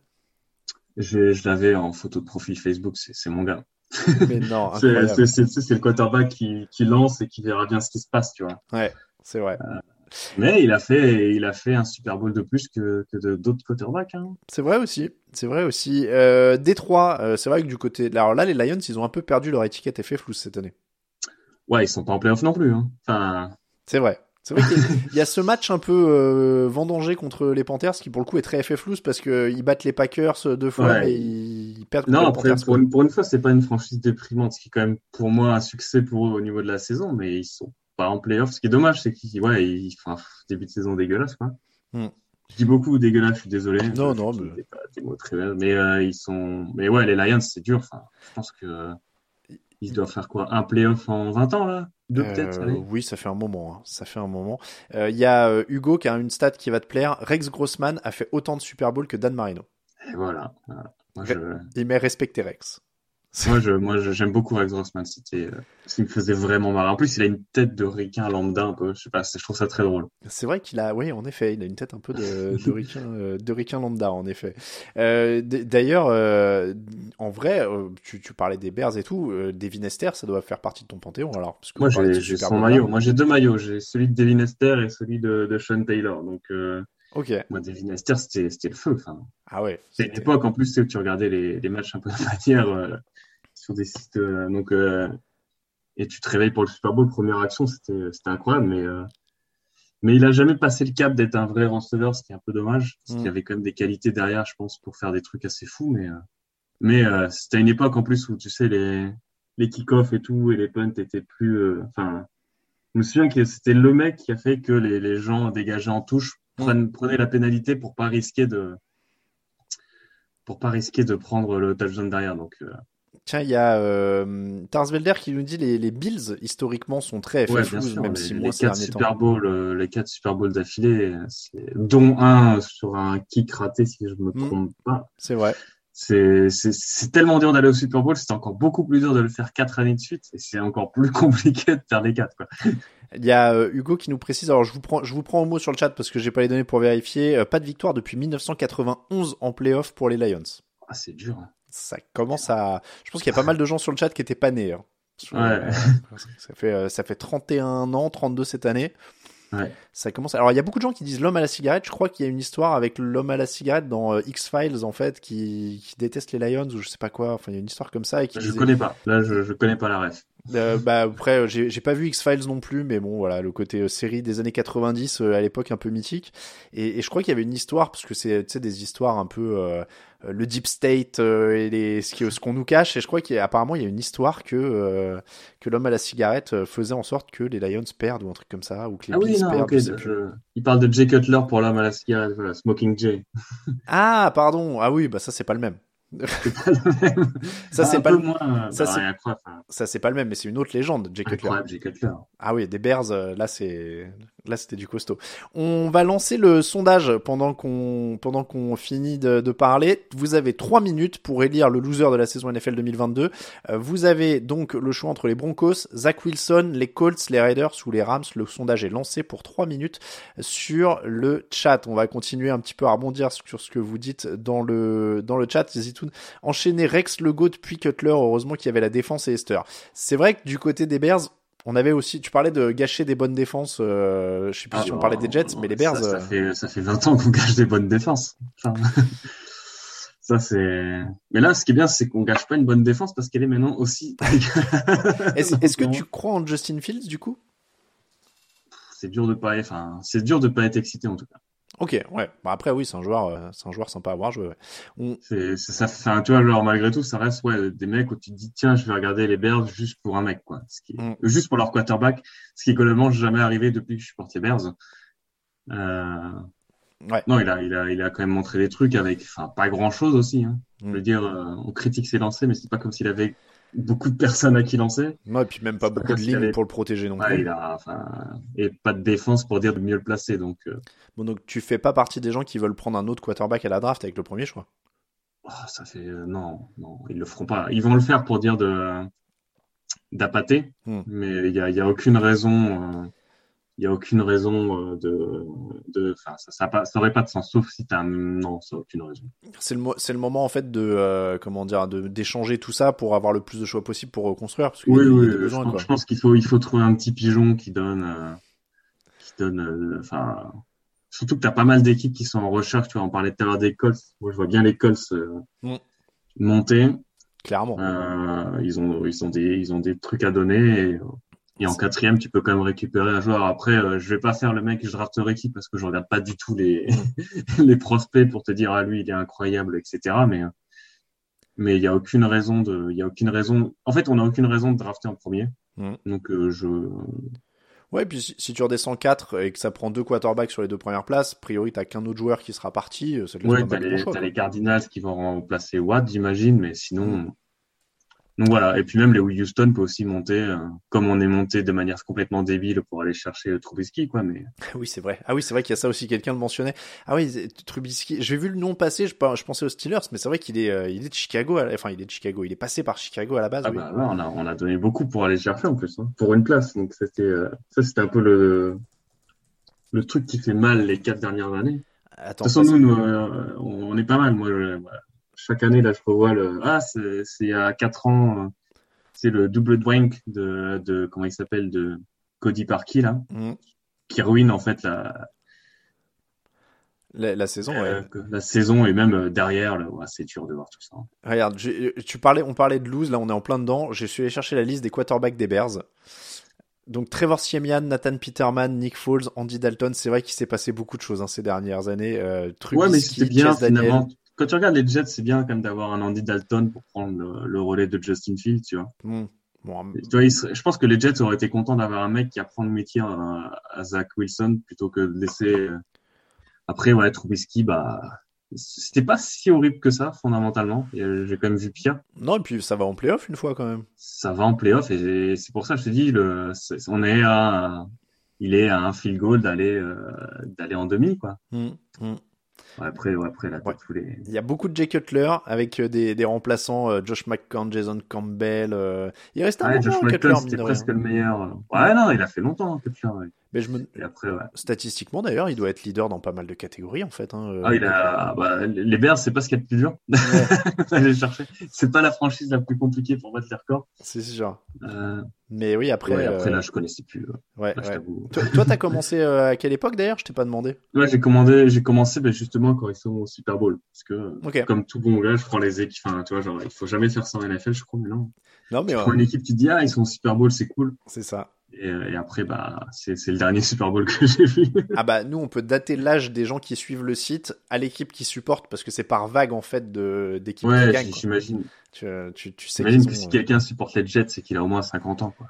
Je l'avais en photo de profil Facebook, c'est mon gars. Mais non, C'est incroyable. le quarterback qui lance et qui verra bien ce qui se passe, tu vois. Ouais, c'est vrai. Mais il a fait un Super Bowl de plus que d'autres quarterbacks, hein. C'est vrai aussi. C'est vrai aussi. Détroit, c'est vrai que du côté. Alors là, les Lions, ils ont un peu perdu leur étiquette FF Loose cette année. Ouais, ils sont pas en playoff non plus, hein. Enfin, C'est vrai. C'est vrai qu'il y a ce match un peu vendangé contre les Panthers qui pour le coup est très FF Loose parce que ils battent les Packers 2 fois ouais. et ils perdent contre Non, les après, Panthers. Quoi. pour une fois, c'est pas une franchise déprimante, ce qui est quand même pour moi un succès pour eux au niveau de la saison, mais ils sont pas en playoff. Ce qui est dommage, c'est qu'ils font un début de saison dégueulasse, quoi. Hmm. Je dis beaucoup dégueulasse, je suis désolé. Non, Je non, trouve mais... pas des mots très bien, mais ils sont. Mais ouais, les Lions, c'est dur. Enfin, je pense que ils doivent faire quoi? Un playoff en 20 ans, là? Deux peut-être, allez. Oui, ça fait un moment. Hein. Ça fait un moment. Il y a Hugo qui a une stat qui va te plaire. Rex Grossman a fait autant de Super Bowl que Dan Marino. Et voilà. Moi, Il m'a respecté Rex. j'aime beaucoup Rex Grossman. C'était ce qui me faisait vraiment marrer. En plus, il a une tête de requin lambda un peu. Je sais pas, je trouve ça très drôle. C'est vrai qu'il a, oui, en effet, il a une tête un peu de requin lambda, en effet. D'ailleurs, en vrai, tu parlais des Bears et tout. Devin Hester, ça doit faire partie de ton panthéon, alors. Parce que Moi, vous parlez de ce j'ai Super son Bowl-là. maillot. Moi, j'ai deux maillots. J'ai celui de Devin Hester et celui de Sean Taylor. Donc, Ok. moi, Devin Hester, c'était le feu. Enfin, Ah ouais. c'est une époque, en plus, tu sais, où tu regardais les matchs un peu de manière sur des sites. Et tu te réveilles pour le Super Bowl, première action, c'était incroyable. Mais il a jamais passé le cap d'être un vrai receveur, ce qui est un peu dommage. Parce qu'il y avait quand même des qualités derrière, je pense, pour faire des trucs assez fous. Mais c'était une époque, en plus, où, tu sais, les kick-offs et tout, et les punts étaient plus. Enfin, je me souviens que c'était le mec qui a fait que les gens dégagés en touche prenaient la pénalité pour pas risquer de prendre le touchdown derrière. Donc, Tiens, il y a Tarsvelder qui nous dit les Bills, historiquement, sont très ouais, FF bien loose, sûr, même si les moins ces 4 derniers Super temps. Bowls, les 4 Super Bowls d'affilée, dont un sur un kick raté, si je me trompe pas. C'est vrai. C'est tellement dur d'aller au Super Bowl, c'est encore beaucoup plus dur de le faire 4 années de suite, et c'est encore plus compliqué de faire les 4, quoi. Il y a Hugo qui nous précise, alors je vous prends au mot sur le chat parce que j'ai pas les données pour vérifier, pas de victoire depuis 1991 en playoff pour les Lions. Ah, c'est dur, hein. Ça commence à... Je pense qu'il y a pas mal de gens sur le chat qui étaient pas nés. Hein. Ouais. Ça fait 31 ans, 32 cette année. Ouais. Ça commence. Alors il y a beaucoup de gens qui disent l'homme à la cigarette. Je crois qu'il y a une histoire avec l'homme à la cigarette dans X-Files en fait, qui déteste les Lions ou je sais pas quoi. Enfin il y a une histoire comme ça et qui. Je connais pas. Là je connais pas la ref. Après j'ai pas vu X-Files non plus, mais bon voilà le côté série des années 90 à l'époque un peu mythique. Et je crois qu'il y avait une histoire parce que c'est tu sais des histoires un peu le deep state et ce qu'on nous cache. Et je crois qu'apparemment il y a une histoire que l'homme à la cigarette faisait en sorte que les Lions perdent ou un truc comme ça ou que les Bills perdent. Okay. Il parle de Jay Cutler pour l'homme à la cigarette, voilà, Smoking Jay. Ah pardon, ah oui bah ça c'est pas le même. C'est pas le même. Ça, c'est Un pas peu le... moins. ça, c'est... Incroyable, ça, c'est pas le même, mais c'est une autre légende, Jay Cutler. incroyable, Jay Cutler. Ah oui, des Bears, là, c'était du costaud. On va lancer le sondage pendant qu'on finit de parler. Vous avez 3 minutes pour élire le loser de la saison NFL 2022. Vous avez donc le choix entre les Broncos, Zach Wilson, les Colts, les Raiders ou les Rams. Le sondage est lancé pour 3 minutes sur le chat. On va continuer un petit peu à rebondir sur ce que vous dites dans le chat. Zitoun, enchaîner Rex, le GOAT, puis Cutler. Heureusement qu'il y avait la défense et Hester. C'est vrai que du côté des Bears, on avait aussi, tu parlais de gâcher des bonnes défenses, je sais plus si on parlait des Jets, mais les Bears... Ça fait 20 ans qu'on gâche des bonnes défenses. Enfin, ça c'est... Mais là, ce qui est bien, c'est qu'on gâche pas une bonne défense parce qu'elle est maintenant aussi... Est-ce que tu crois en Justin Fields, du coup? C'est dur de pas être excité, en tout cas. Ok, ouais. Bah après, oui, c'est un joueur sympa à voir jouer. Ouais. Enfin, tu vois, genre, malgré tout, ça reste, des mecs où tu te dis, tiens, je vais regarder les Bears juste pour un mec, quoi. Juste pour leur quarterback, ce qui est globalement jamais arrivé depuis que je supporte les Bears. Ouais. Non, il a quand même montré des trucs avec, enfin, pas grand chose aussi, hein. Je veux dire, on critique ses lancers, mais c'est pas comme s'il avait beaucoup de personnes à qui lancer. Ouais, et puis même pas beaucoup de lignes pour le protéger non plus. Et pas de défense pour dire de mieux le placer, donc. Bon, donc tu fais pas partie des gens qui veulent prendre un autre quarterback à la draft avec le premier choix. Ça fait non, ils le feront pas. Ils vont le faire pour dire d'appâter, mais il y a aucune raison. Il y a aucune raison enfin, ça aurait pas de sens, sauf si non, ça a aucune raison. C'est le moment en fait d'échanger tout ça pour avoir le plus de choix possible pour reconstruire. Parce je pense qu'il faut trouver un petit pigeon qui donne, enfin, surtout que t'as pas mal d'équipes qui sont en recherche. Tu vois, on parlait tout à l'heure des Colts. Moi, je vois bien les Colts monter. Clairement. Ils ont des trucs à donner. Et en quatrième, tu peux quand même récupérer un joueur. Après, je vais pas faire le mec que je drafterai qui parce que je regarde pas du tout les prospects pour te dire, lui, il est incroyable, etc. Mais il y a aucune raison. En fait, on n'a aucune raison de drafter en premier. Donc, Ouais, puis si tu redescends 4 et que ça prend 2 quarterbacks sur les 2 premières places, a priori, t'as qu'un autre joueur qui sera parti. Ça te laisse pas mal de choix, t'as les Cardinals qui vont remplacer Watt, j'imagine, mais sinon. Donc voilà, et puis même les Houston peut aussi monter, comme on est monté de manière complètement débile pour aller chercher Trubisky, quoi. Mais oui, c'est vrai. Ah oui, c'est vrai qu'il y a ça aussi. Quelqu'un le mentionnait. Ah oui, Trubisky. J'ai vu le nom passer. Je pensais aux Steelers, mais c'est vrai qu'il est de Chicago. Enfin, il est de Chicago. Il est passé par Chicago à la base. Ah oui. Bah ouais, on a donné beaucoup pour aller chercher en plus, hein, pour une place. Donc c'était un peu le truc qui fait mal les 4 dernières années. Attends, de toute façon, nous, on est pas mal. Moi, chaque année, là, je revois c'est à 4 ans, c'est le double dwank de comment il s'appelle, de Cody Parkey, là, qui ruine, en fait, la saison, ouais. La saison, et même derrière, là, c'est dur de voir tout ça. Regarde, on parlait de lose, là, on est en plein dedans. Je suis allé chercher la liste des quarterbacks des Bears. Donc Trevor Siemian, Nathan Peterman, Nick Foles, Andy Dalton, c'est vrai qu'il s'est passé beaucoup de choses ces dernières années. Ouais, mais c'était bien, finalement. Quand tu regardes les Jets, c'est bien quand même d'avoir un Andy Dalton pour prendre le relais de Justin Fields, tu vois. Bon, tu vois, je pense que les Jets auraient été contents d'avoir un mec qui apprend le métier à Zach Wilson plutôt que de laisser. Après, Trubisky, c'était pas si horrible que ça, fondamentalement. J'ai quand même vu pire. Non, et puis ça va en playoff une fois quand même. Ça va en playoff, et c'est pour ça que je te dis, il est à un field goal d'aller en demi, quoi. Après, là, tous les... Il y a beaucoup de Jay Cutler avec des remplaçants, Josh McCown, Jason Campbell. Il reste un moment, Josh Cutler, McCown, c'était presque le meilleur. Ouais, non, il a fait longtemps, Cutler. Ouais. Mais et après, statistiquement, d'ailleurs, il doit être leader dans pas mal de catégories, en fait. Les Bears, c'est pas ce qu'il y a de plus dur. Aller chercher. C'est pas la franchise la plus compliquée pour battre les records. C'est sûr. Mais oui, après. Après, là, je connaissais plus. Ouais. Toi, t'as commencé à quelle époque, d'ailleurs? Je t'ai pas demandé. Ouais, j'ai commencé justement quand ils sont au Super Bowl. Parce que, comme tout bon gars, je prends les équipes. Enfin, tu vois, genre, il faut jamais faire ça en NFL, je crois, mais non. Non, mais tu prends une équipe, tu te dis, ils sont au Super Bowl, c'est cool. C'est ça. Et après, c'est le dernier Super Bowl que j'ai vu. Nous, on peut dater l'âge des gens qui suivent le site à l'équipe qui supporte, parce que c'est par vague, en fait, d'équipes qui gagnent. J'imagine. Tu sais j'imagine que si quelqu'un supporte les Jets, c'est qu'il a au moins 50 ans, quoi.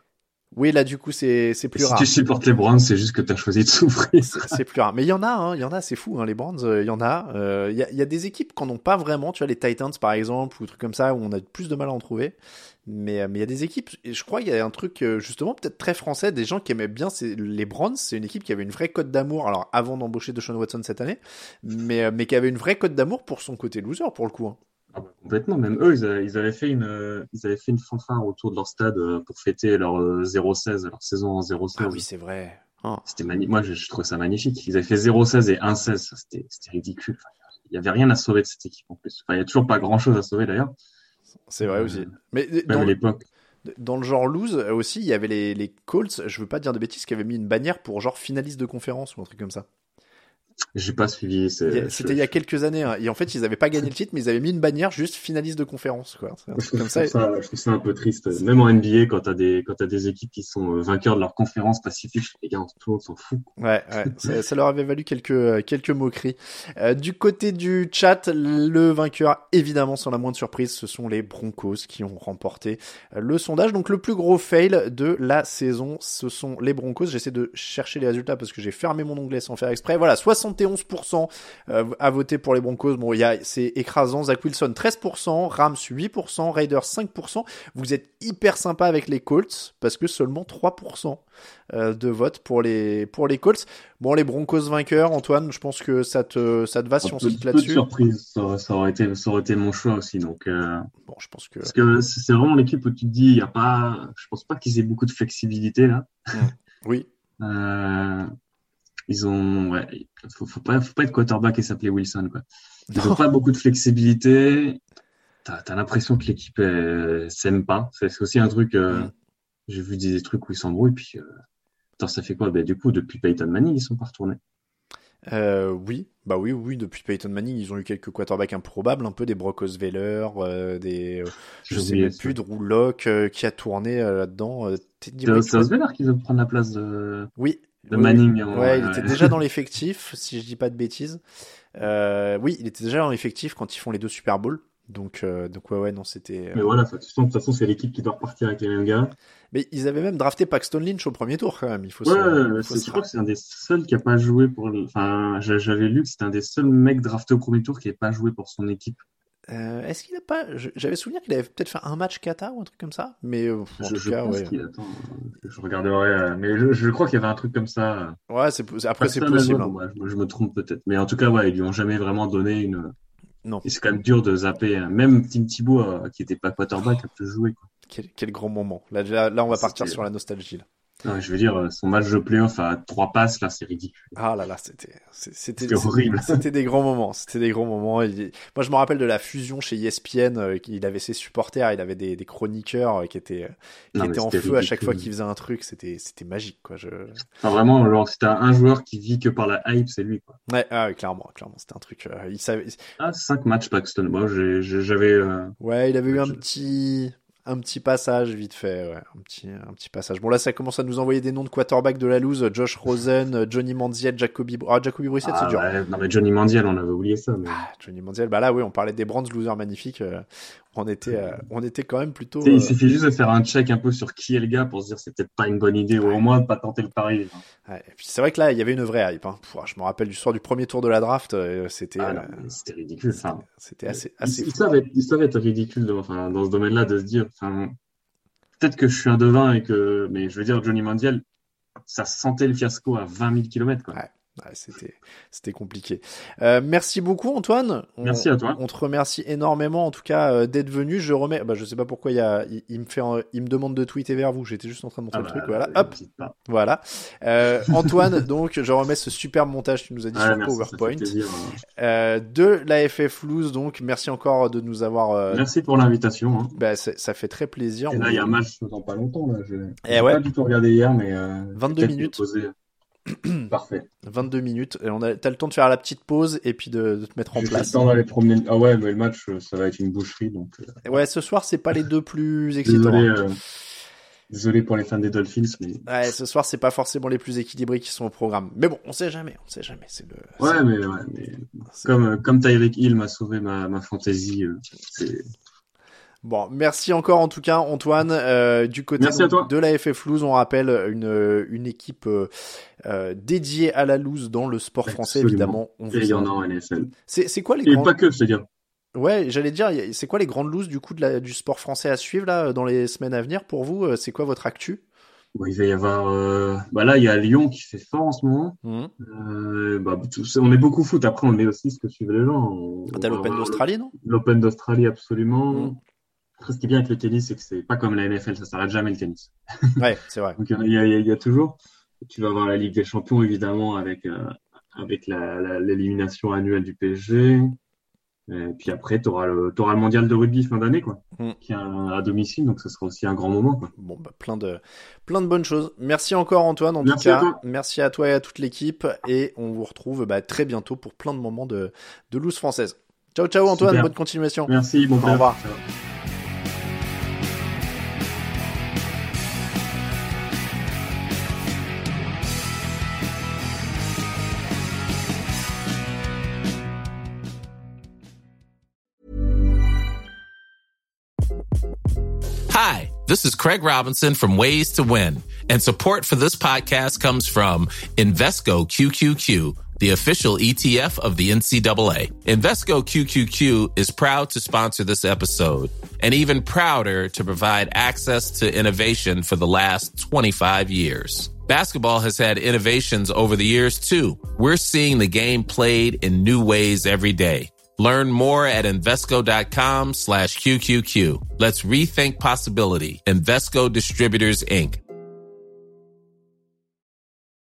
Oui, là, du coup, c'est plus rare. Si tu supportes les Browns, c'est juste que t'as choisi de souffrir. C'est plus rare. Mais il y en a, c'est fou, hein, les Browns, il y en a. Il y a des équipes qui n'en ont pas vraiment, tu vois, les Titans, par exemple, ou trucs comme ça, où on a plus de mal à en trouver. Mais il y a des équipes, et je crois qu'il y a un truc, justement, peut-être très français, des gens qui aimaient bien les Browns, c'est une équipe qui avait une vraie cote d'amour, alors avant d'embaucher Deshaun Watson cette année, mais qui avait une vraie cote d'amour pour son côté loser, pour le coup. Hein. Ah bah, complètement. Même eux, ils avaient fait une fanfare autour de leur stade pour fêter leur 0-16, leur saison en 0-16. Ah oui, c'est vrai. Oh. C'était magnifique. Moi, je trouvais ça magnifique. Ils avaient fait 0-16 et 1-16. C'était ridicule. Enfin, il y avait rien à sauver de cette équipe en plus. Enfin, il y a toujours pas grand-chose à sauver d'ailleurs. C'est vrai aussi. Mais même à l'époque. Dans le genre lose aussi, il y avait les Colts, je veux pas dire de bêtises, qui avaient mis une bannière pour genre finaliste de conférence ou un truc comme ça. J'ai pas suivi. C'était il y a quelques années. Hein. Et en fait, ils avaient pas gagné le titre, mais ils avaient mis une bannière juste finaliste de conférence. Quoi. C'est un truc comme ça. Je trouve ça un peu triste. Même en NBA, quand t'as des équipes qui sont vainqueurs de leur conférence pacifique, les gars, tout le monde s'en fout. Ouais. Ça leur avait valu quelques moqueries. Du côté du chat, le vainqueur, évidemment, sans la moindre surprise, ce sont les Broncos qui ont remporté le sondage. Donc, le plus gros fail de la saison, ce sont les Broncos. J'essaie de chercher les résultats parce que j'ai fermé mon onglet sans faire exprès. Voilà, 71% à voter pour les Broncos. Bon, c'est écrasant. Zach Wilson, 13%. Rams, 8%. Raiders, 5%. Vous êtes hyper sympa avec les Colts parce que seulement 3% de vote pour les Colts. Bon, les Broncos vainqueurs, Antoine, je pense que ça te va si on se quitte là-dessus. Surprise, ça aurait été mon choix aussi. Donc, bon, je pense que... Parce que c'est vraiment l'équipe où tu te dis, je pense pas qu'ils aient beaucoup de flexibilité là. Oui. Faut pas être quarterback et s'appeler Wilson, quoi. Ils ont pas beaucoup de flexibilité. T'as l'impression que l'équipe s'aime pas. C'est aussi un truc, j'ai vu des trucs où ils s'embrouillent, puis, ça fait quoi? Du coup, depuis Peyton Manning, ils sont pas retournés. Oui, depuis Peyton Manning, ils ont eu quelques quarterbacks improbables, un peu des Brock Osweiler, je sais même plus, Drew Lock, qui a tourné là-dedans. C'est Osweiler qui veut prendre la place de... Oui. De Manning. Il était déjà dans l'effectif, si je dis pas de bêtises. Oui, il était déjà dans l'effectif quand ils font les 2 Super Bowls. Donc non, c'était... Mais voilà, de toute façon, c'est l'équipe qui doit repartir avec les mêmes gars. Mais ils avaient même drafté Paxton Lynch au premier tour, quand même. Je crois que c'est un des seuls qui a pas joué pour... Enfin, j'avais lu que c'était un des seuls mecs draftés au premier tour qui n'avait pas joué pour son équipe. Est-ce qu'il a pas... J'avais souvenir qu'il avait peut-être fait un match kata ou un truc comme ça, mais en tout cas, ouais. Attends, je regarderai, mais je crois qu'il y avait un truc comme ça. Ouais, après c'est possible. Bon, je me trompe peut-être, mais en tout cas, ouais, ils lui ont jamais vraiment donné une... Non. Et c'est quand même dur de zapper. Même Tim Thibault, qui était pas quarterback, a pu jouer, quoi. Quel grand moment. Là, on va partir sur la nostalgie, là. Non, je veux dire, son match de playoff à 3 passes, là, c'est ridicule. Ah là, c'était horrible. C'était des grands moments. Moi, je me rappelle de la fusion chez ESPN. Il avait ses supporters, il avait des chroniqueurs qui étaient en feu ridicule. À chaque fois qu'il faisait un truc. C'était magique, quoi. Enfin, vraiment, genre, si t'as un joueur qui vit que par la hype, c'est lui, quoi. Ouais, clairement, c'était un truc. Il savait. 5 matchs Paxton. Moi, j'avais. Ouais, il avait eu un petit passage vite fait, ouais, un petit passage. Bon, là, ça commence à nous envoyer des noms de quarterbacks de la loose. Josh Rosen, Johnny Manziel, Jacoby Brissett, c'est dur. Ouais, non, mais Johnny Manziel, on avait oublié ça. Mais... Johnny Manziel, là, oui, on parlait des Browns losers magnifiques. On était quand même plutôt... Il suffit juste de faire un check un peu sur qui est le gars pour se dire c'est peut-être pas une bonne idée, ou au moins de pas tenter le pari. Ouais, et puis c'est vrai que là, il y avait une vraie hype. Hein. Je me rappelle du soir du premier tour de la draft, c'était... c'était ridicule. C'était assez fou. Il savait être ridicule dans ce domaine-là, de se dire... Peut-être que je suis un devin mais je veux dire, Johnny Manziel, ça sentait le fiasco à 20 000 km, quoi. Ouais, c'était compliqué. Merci beaucoup, Antoine. Merci à toi. On te remercie énormément, en tout cas, d'être venu. Je remets, je sais pas pourquoi il me demande de tweeter vers vous. J'étais juste en train de montrer le truc. Voilà, hop. Voilà. Antoine, donc, je remets ce superbe montage que tu nous as dit sur PowerPoint. De la FF Loose, donc, merci encore de nous avoir. Merci pour l'invitation. Hein. Ça fait très plaisir. Et là, il y a un match dans pas longtemps, là. J'ai pas du tout regardé hier, mais. 22 minutes. Parfait. 22 minutes. Et t'as le temps de faire la petite pause et puis de te mettre en place. Le temps d'aller promener. Ah ouais, mais le match, ça va être une boucherie. Donc, ouais, ce soir, c'est pas les deux plus excitants. Désolé pour les fans des Dolphins, mais. Ouais, ce soir, c'est pas forcément les plus équilibrés qui sont au programme. Mais bon, on sait jamais. Mais comme Tyreek Hill m'a sauvé ma fantaisie, c'est. Bon, merci encore en tout cas Antoine. Du côté de la FF Loose, on rappelle une équipe dédiée à la loose dans le sport français, évidemment. Et il y en a en NSL. C'est quoi les grandes... Et pas que, c'est-à-dire. Ouais, j'allais dire, c'est quoi les grandes looses du coup du sport français à suivre là dans les semaines à venir pour vous? C'est quoi votre actu? Bon, il va y avoir, là, il y a Lyon qui fait fort en ce moment. On est beaucoup foot. Après, on met aussi ce que suivent les gens. T'as l'Open d'Australie, non? L'Open d'Australie, absolument. Après, ce qui est bien avec le tennis, c'est que c'est pas comme la NFL, ça s'arrête jamais le tennis. Ouais, c'est vrai. Donc, il y a toujours. Tu vas avoir la Ligue des Champions, évidemment, avec l'élimination annuelle du PSG. Et puis après, t'auras le mondial de rugby fin d'année, quoi, qui est à domicile, donc ce sera aussi un grand moment, quoi. Bon, plein de bonnes choses. Merci encore, Antoine, en tout cas. Merci à toi et à toute l'équipe, et on vous retrouve très bientôt pour plein de moments de loose française. Ciao, Antoine, bonne continuation. Merci, bon au revoir. Ciao. Hi, this is Craig Robinson from Ways to Win, and support for this podcast comes from Invesco QQQ, the official ETF of the NCAA. Invesco QQQ is proud to sponsor this episode, and even prouder to provide access to innovation for the last 25 years. Basketball has had innovations over the years, too. We're seeing the game played in new ways every day. Learn more at Invesco.com/QQQ. Let's rethink possibility. Invesco Distributors, Inc.